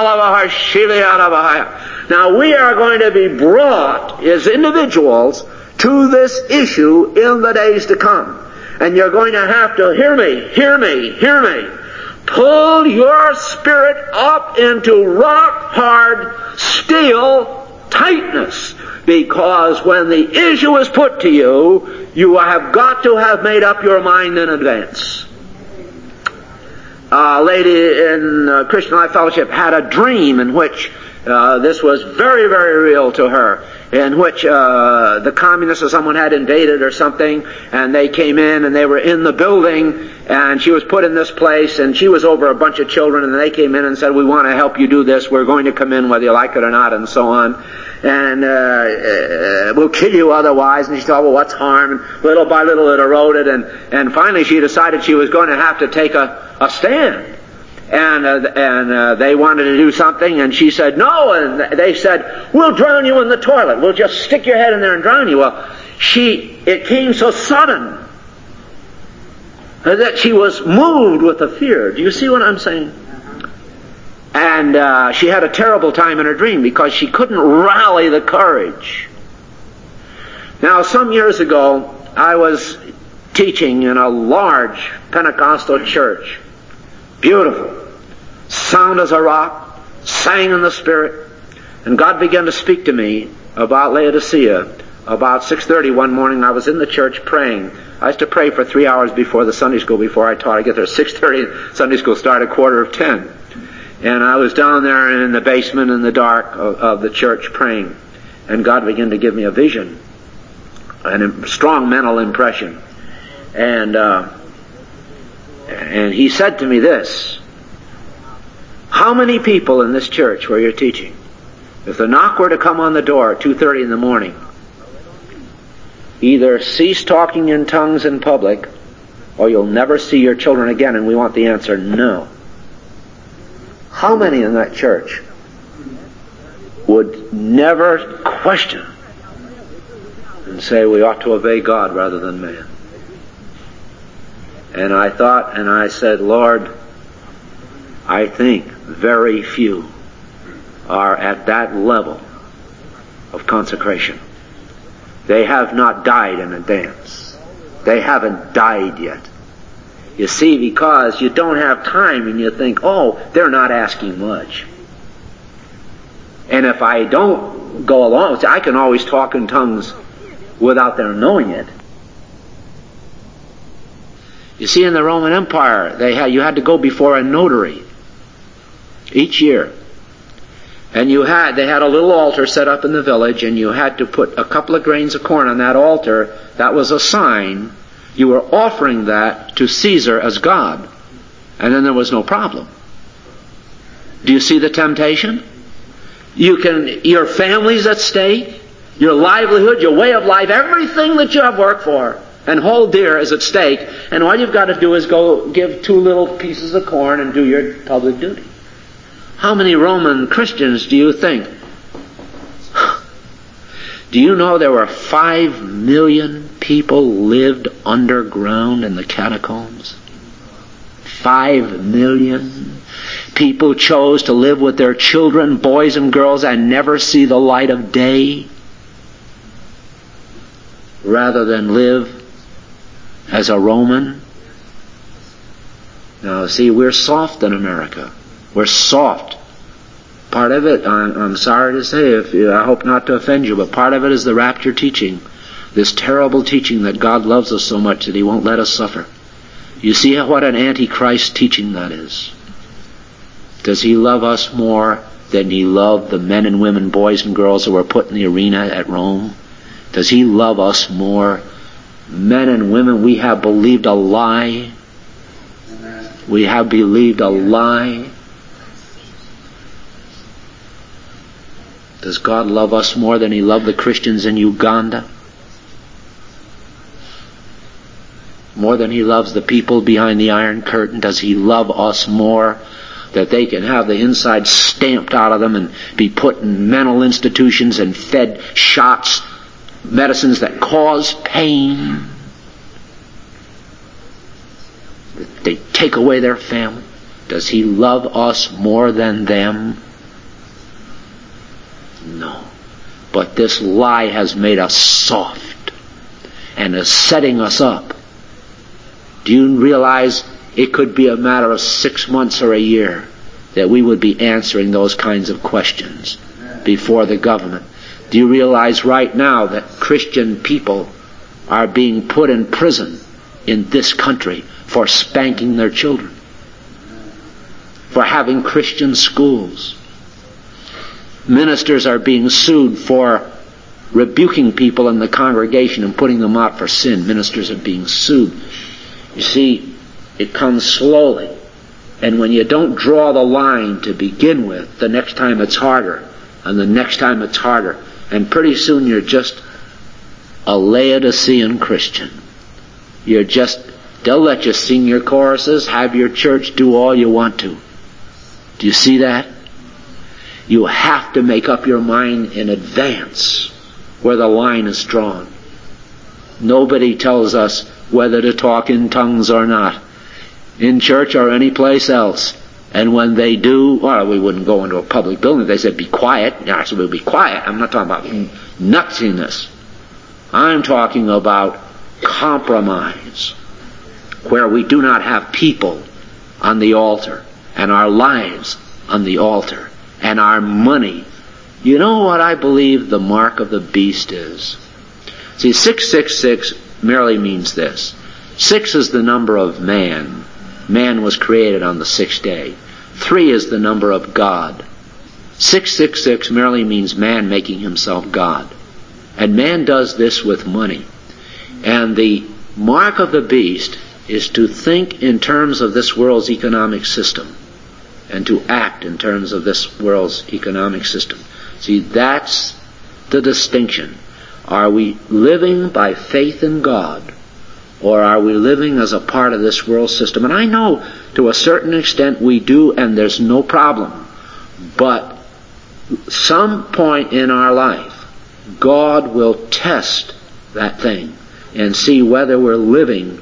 now we are going to be brought as individuals to this issue in the days to come. And you're going to have to hear me, hear me, hear me. Pull your spirit up into rock-hard steel tightness. Because when the issue is put to you, you have got to have made up your mind in advance. A lady in uh, Christian Life Fellowship had a dream in which uh, this was very, very real to her, in which uh, the communists or someone had invaded or something, and they came in and they were in the building, and she was put in this place, and she was over a bunch of children, and they came in and said, we want to help you do this, we're going to come in whether you like it or not, and so on, and uh, uh, we'll kill you otherwise. And she thought, well, what's harm? And little by little it eroded, and, and finally she decided she was going to have to take a, a stand. And uh, and uh, they wanted to do something, and she said no, and they said, we'll drown you in the toilet. We'll just stick your head in there and drown you. Well, she, it came so sudden that she was moved with the fear. Do you see what I'm saying? And uh, she had a terrible time in her dream because she couldn't rally the courage. Now, some years ago, I was teaching in a large Pentecostal church. Beautiful. Sound as a rock. Sang in the Spirit. And God began to speak to me about Laodicea. About six thirty one morning, I was in the church praying. I used to pray for three hours before the Sunday school before I taught. I get there at six thirty. Sunday school started at quarter of ten. And I was down there in the basement in the dark of, of the church praying. And God began to give me a vision. A strong mental impression. And, uh, and He said to me this, how many people in this church where you're teaching, if the knock were to come on the door at two thirty in the morning, either cease talking in tongues in public, or you'll never see your children again, and we want the answer no. How many in that church would never question and say we ought to obey God rather than man? And I thought, and I said, Lord, I think very few are at that level of consecration. They have not died in a dance. They haven't died yet. You see, because you don't have time and you think, oh, they're not asking much. And if I don't go along, I can always talk in tongues without their knowing it. You see, in the Roman Empire, they had, you had to go before a notary each year. And you had, they had a little altar set up in the village, and you had to put a couple of grains of corn on that altar. That was a sign. You were offering that to Caesar as God. And then there was no problem. Do you see the temptation? You can, your family's at stake, your livelihood, your way of life, everything that you have worked for and hold dear is at stake, and all you've got to do is go give two little pieces of corn and do your public duty. How many Roman Christians do you think? Do you know there were five million people lived underground in the catacombs? Five million people chose to live with their children, boys and girls, and never see the light of day, rather than live as a Roman. Now, see, we're soft in America. We're soft. Part of it, I'm, I'm sorry to say, if you, I hope not to offend you, but part of it is the rapture teaching. This terrible teaching that God loves us so much that He won't let us suffer. You see what an antichrist teaching that is. Does He love us more than He loved the men and women, boys and girls who were put in the arena at Rome? Does He love us more? Men and women, we have believed a lie. We have believed a lie. Does God love us more than He loved the Christians in Uganda? More than He loves the people behind the Iron Curtain? Does He love us more that they can have the inside stamped out of them and be put in mental institutions and fed shots, medicines that cause pain? They take away their family. Does He love us more than them? No. But this lie has made us soft and is setting us up. Do you realize it could be a matter of six months or a year that we would be answering those kinds of questions before the government? Do you realize right now that Christian people are being put in prison in this country for spanking their children, for having Christian schools? Ministers are being sued for rebuking people in the congregation and putting them out for sin. Ministers are being sued. You see, it comes slowly. And when you don't draw the line to begin with, the next time it's harder, and the next time it's harder. And pretty soon you're just a Laodicean Christian. You're just, they'll let you sing your choruses, have your church, do all you want to. Do you see that? You have to make up your mind in advance where the line is drawn. Nobody tells us whether to talk in tongues or not, in church or any place else. And when they do, well, we wouldn't go into a public building. They said, be quiet. Yeah, I said, we'll be quiet. I'm not talking about nutsiness. I'm talking about compromise, where we do not have people on the altar, and our lives on the altar, and our money. You know what I believe the mark of the beast is? See, six six six merely means this. Six is the number of man. Man was created on the sixth day. Three is the number of God. six six six merely means man making himself God. And man does this with money. And the mark of the beast is to think in terms of this world's economic system and to act in terms of this world's economic system. See, that's the distinction. Are we living by faith in God, or are we living as a part of this world system? And I know to a certain extent we do, and there's no problem. But some point in our life, God will test that thing and see whether we're living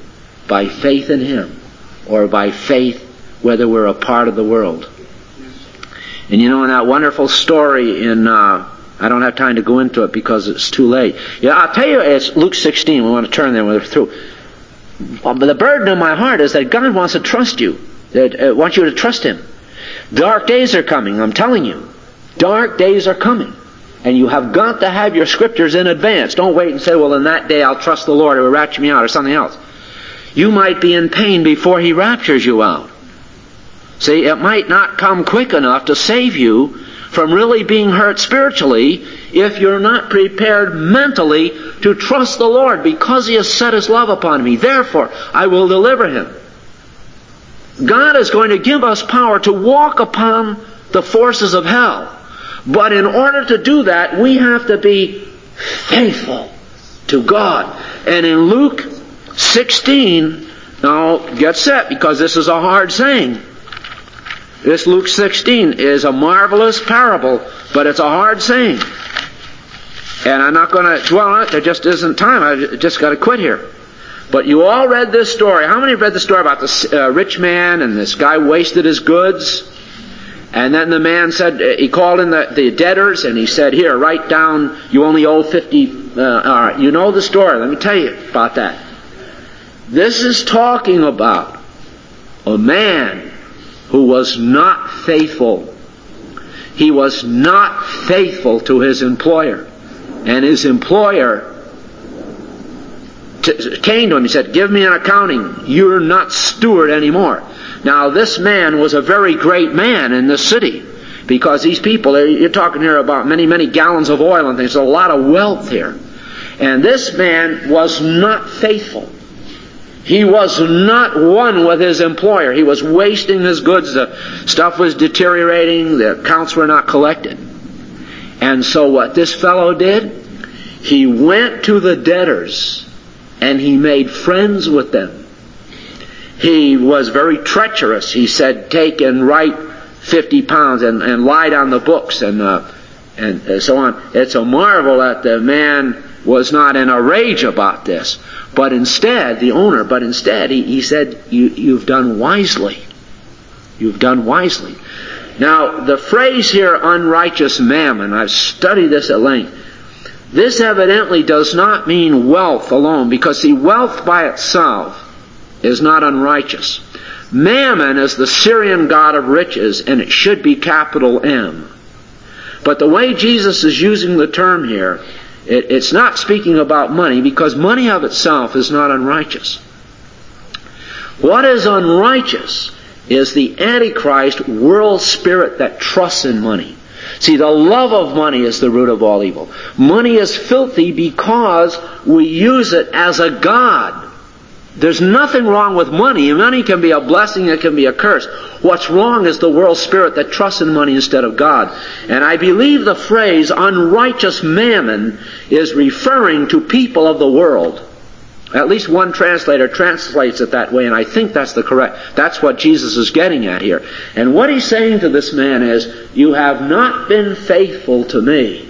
by faith in Him or by faith whether we're a part of the world. And you know, in that wonderful story in, uh, I don't have time to go into it because it's too late. Yeah, I'll tell you, it's Luke sixteen. We want to turn there when we're through. But the burden of my heart is that God wants to trust you. That uh, wants you to trust Him. Dark days are coming, I'm telling you. Dark days are coming. And you have got to have your scriptures in advance. Don't wait and say, well, in that day I'll trust the Lord, He will rapture me out, or something else. You might be in pain before He raptures you out. See, it might not come quick enough to save you from really being hurt spiritually if you're not prepared mentally to trust the Lord, because He has set His love upon me. Therefore, I will deliver him. God is going to give us power to walk upon the forces of hell. But in order to do that, we have to be faithful to God. And in Luke sixteen, now get set, because this is a hard saying. This Luke sixteen is a marvelous parable, but it's a hard saying. And I'm not going to dwell on it. There just isn't time. I just got to quit here. But you all read this story. How many have read the story about this uh, rich man and this guy wasted his goods? And then the man said, uh, he called in the, the debtors and he said, here, write down, you only owe fifty. Uh, all right, you know the story. Let me tell you about that. This is talking about a man who was not faithful. He was not faithful to his employer. And his employer t- came to him. He said, give me an accounting. You're not steward anymore. Now, this man was a very great man in this city, because these people, you're talking here about many, many gallons of oil and things. There's a lot of wealth here. And this man was not faithful. He was not one with his employer. He was wasting his goods. The stuff was deteriorating. The accounts were not collected. And so what this fellow did, he went to the debtors and he made friends with them. He was very treacherous. He said, take and write fifty pounds and, and lied on the books and, uh, and so on. It's a marvel that the man was not in a rage about this. But instead, the owner, but instead he, he said, you, you've done wisely. You've done wisely. Now, the phrase here, unrighteous mammon, I've studied this at length. This evidently does not mean wealth alone, because see, wealth by itself is not unrighteous. Mammon is the Syrian god of riches, and it should be capital M. But the way Jesus is using the term here, it, it's not speaking about money, because money of itself is not unrighteous. What is unrighteous is the Antichrist world spirit that trusts in money. See, the love of money is the root of all evil. Money is filthy because we use it as a god. There's nothing wrong with money. Money can be a blessing, it can be a curse. What's wrong is the world spirit that trusts in money instead of God. And I believe the phrase unrighteous mammon is referring to people of the world. At least one translator translates it that way, and I think that's the correct. That's what Jesus is getting at here. And what he's saying to this man is, you have not been faithful to me.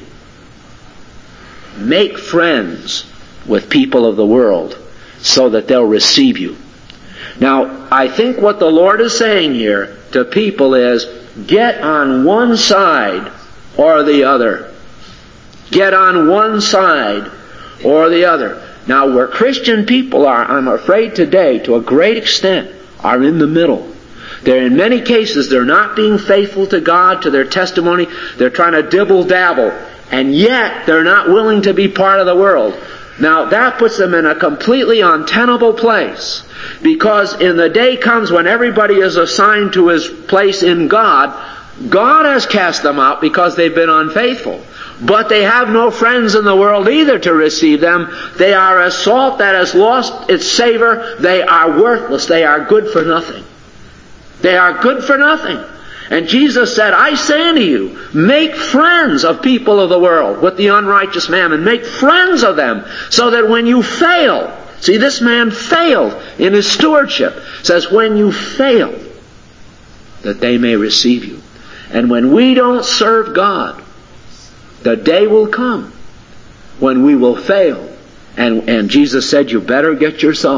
Make friends with people of the world so that they'll receive you. Now, I think what the Lord is saying here to people is, get on one side or the other. Get on one side or the other. Now, where Christian people are, I'm afraid today, to a great extent, are in the middle. They're, in many cases, they're not being faithful to God, to their testimony. They're trying to dibble-dabble. And yet, they're not willing to be part of the world. Now, that puts them in a completely untenable place. Because in the day comes when everybody is assigned to his place in God, God has cast them out because they've been unfaithful. But they have no friends in the world either to receive them. They are as salt that has lost its savor. They are worthless. They are good for nothing. They are good for nothing. And Jesus said, I say unto you, make friends of people of the world with the unrighteous mammon. Make friends of them so that when you fail, see, this man failed in his stewardship. It says, when you fail, that they may receive you. And when we don't serve God, the day will come when we will fail. And, and Jesus said, you better get yourself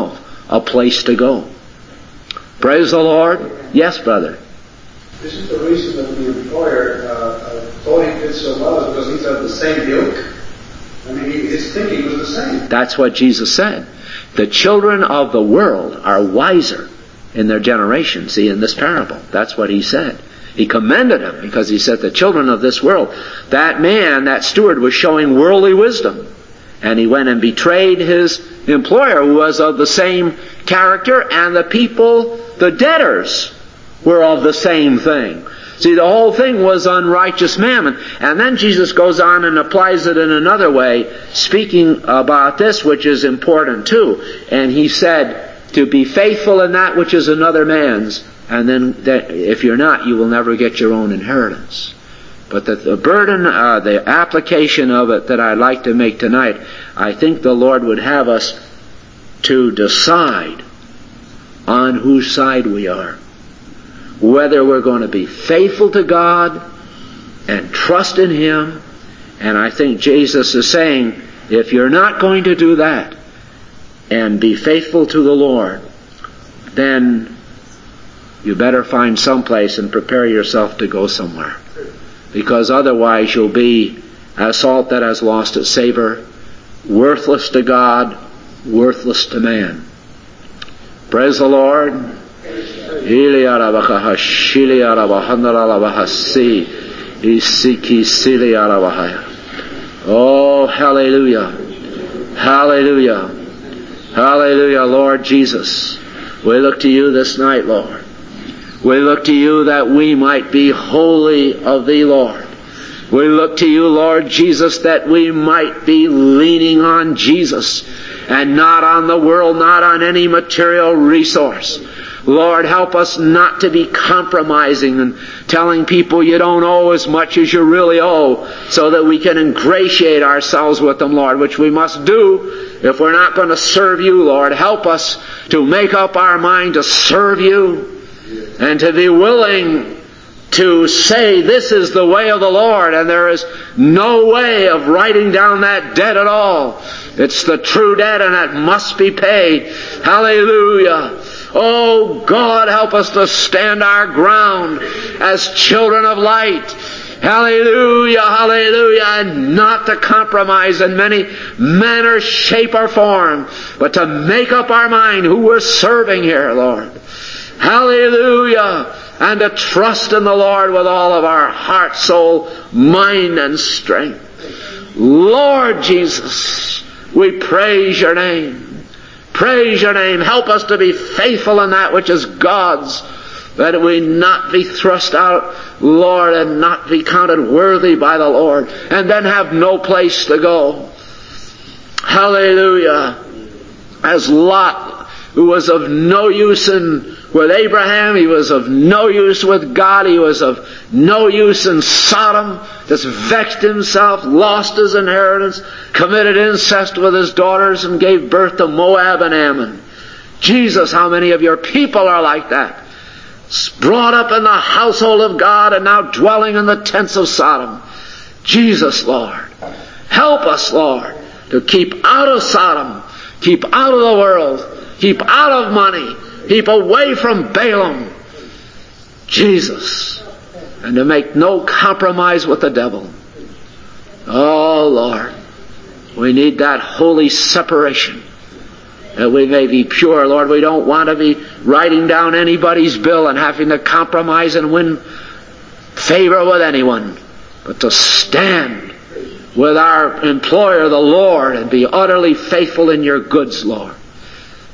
a place to go. Praise the Lord. Yes, brother. This is the reason that the employer uh, uh, thought he did so well, because he's of the same ilk. I mean, his thinking was the same. That's what Jesus said. The children of the world are wiser in their generation. See, in this parable, that's what he said. He commended him because he said the children of this world. That man, that steward, was showing worldly wisdom. And he went and betrayed his employer, who was of the same character, and the people, the debtors, were of the same thing. See, the whole thing was unrighteous mammon. And then Jesus goes on and applies it in another way, speaking about this, which is important too. And he said, to be faithful in that which is another man's, and then that if you're not, you will never get your own inheritance. But the, the burden, uh, the application of it that I'd like to make tonight, I think the Lord would have us to decide on whose side we are. Whether we're going to be faithful to God and trust in Him. And I think Jesus is saying, if you're not going to do that and be faithful to the Lord, then you better find some place and prepare yourself to go somewhere. Because otherwise you'll be as salt that has lost its savor, worthless to God, worthless to man. Praise the Lord. Oh, hallelujah. Hallelujah. Hallelujah, Lord Jesus. We look to you this night, Lord. We look to you that we might be holy of thee, Lord. We look to you, Lord Jesus, that we might be leaning on Jesus and not on the world, not on any material resource. Lord, help us not to be compromising and telling people you don't owe as much as you really owe, so that we can ingratiate ourselves with them, Lord, which we must do if we're not going to serve you, Lord. Help us to make up our mind to serve you and to be willing to say this is the way of the Lord, and there is no way of writing down that debt at all. It's the true debt, and it must be paid. Hallelujah. Oh God, help us to stand our ground as children of light. Hallelujah, hallelujah, and not to compromise in many manner, shape, or form, but to make up our mind who we're serving here, Lord. Hallelujah, and to trust in the Lord with all of our heart, soul, mind, and strength. Lord Jesus, we praise your name. Praise your name. Help us to be faithful in that which is God's, that we not be thrust out, Lord, and not be counted worthy by the Lord, and then have no place to go. Hallelujah. As Lot, who was of no use in with Abraham, he was of no use with God, he was of no use in Sodom, just vexed himself, lost his inheritance, committed incest with his daughters, and gave birth to Moab and Ammon. Jesus, how many of your people are like that? Brought up in the household of God and now dwelling in the tents of Sodom. Jesus, Lord, help us, Lord, to keep out of Sodom, keep out of the world, keep out of money, keep away from Balaam, Jesus, and to make no compromise with the devil. Oh, Lord, we need that holy separation, that we may be pure. Lord, we don't want to be writing down anybody's bill and having to compromise and win favor with anyone, but to stand with our employer, the Lord, and be utterly faithful in your goods, Lord.